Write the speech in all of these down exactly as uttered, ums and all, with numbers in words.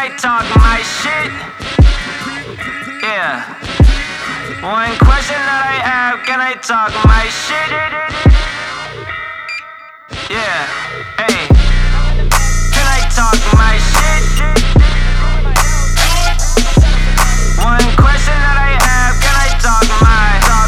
I talk my shit? Yeah. One question that I have, can I talk my shit? Yeah. Hey. Can I talk my shit? One question that I have, can I talk my, talk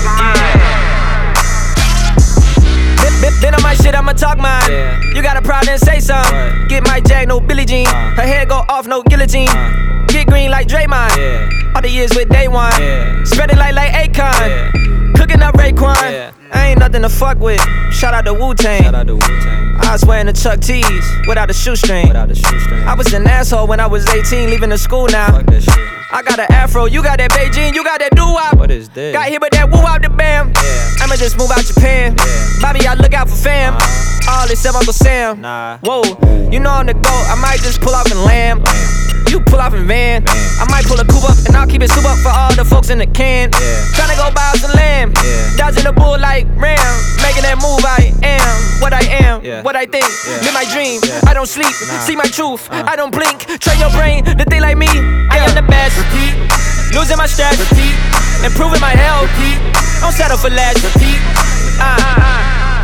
my? Been, been, been on my shit, I'ma talk mine. Yeah. You got a problem, say something. What? Get my jag, no Billie Jean. Uh. Her head go off, no guillotine. Uh. Get green like Draymond. Yeah. All the years with day one. Yeah. Spread it like like Akon. Yeah. Cooking up Raekwon. Yeah. I ain't nothing to fuck with. Shout out to Wu-Tang. Shout out to Wu-Tang. I was wearing the Chuck T's without a shoestring. Without the shoestring. I was an asshole when I was eighteen, leaving the school now. Fuck that shit. I got an afro, you got that Beijing, you got that doo-wop. What is this? Got hit with that woo out the bam. Yeah. I'ma just move out Japan. Yeah. Bobby, I look out for fam. Uh-huh. All except Uncle Sam. Nah. Whoa, you know I'm the GOAT. I might just pull off in lamb. You pull off in van. Van. I might pull a coupe up and I'll keep it soup up for all the folks in the can. Yeah. Tryna go buy some lamb. Yeah. Dodging the bull like Ram. Making that move, I am what I am. Yeah. What I think. Yeah. Live my dream. Yeah. I don't sleep. Nah. See my truth. Uh. I don't blink. Train your brain to think like me. I am the best. Repeat. Losing my stress. Repeat. Improving my health. Repeat. Don't settle for less. Repeat. Uh, uh, uh.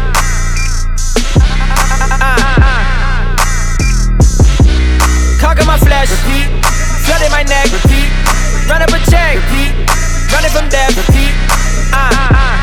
Conquer my flesh, repeat. Flood in my neck, repeat. Run up a check, repeat. Running from death, repeat. Ah, ah, ah.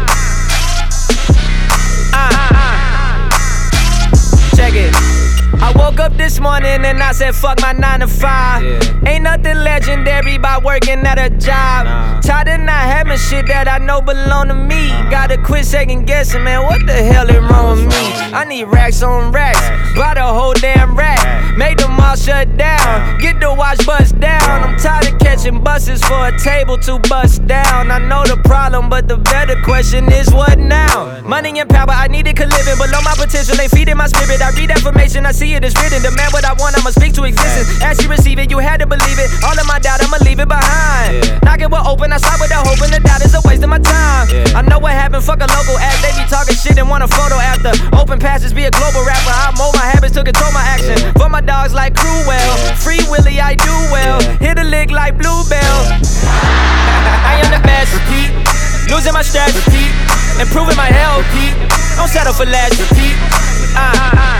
Ah, ah, ah. Check it. I woke up this morning and I said fuck my nine to five. Yeah. Ain't nothing legendary about working at a job. Nah. Tired of not having shit that I know belong to me. Uh-huh. Gotta quit second guessing, man. What the hell is wrong with me? I need racks on racks. Racks. Buy the whole damn rack. Rack. Make them all shut down. Down. Get the watch bust down. I'm tired of catching buses for a table to bust down. I know the problem, but the better question is what now? Money and power, I need it, could live it. Below my potential, ain't feeding my spirit. I read affirmation, I see it is written. Demand what I want, I'ma speak to existence. As you receive it, you had to believe it. All of my doubt, I'ma leave it behind. Yeah. Knock it will open, I start with the hope and the doubt is a waste of my time. Yeah. I know what happened, fuck a local act. They be talking shit and want a photo after. Open passes, be a global rapper. I mold my habits to control my action. Yeah. For my dogs like Cruel. Yeah. Free Willy, I do well. Yeah. Hit a lick like Bluebell. I am the best, repeat. Losing my stress, repeat. Improving my health, repeat. Don't settle for less, repeat. Ah, ah, ah.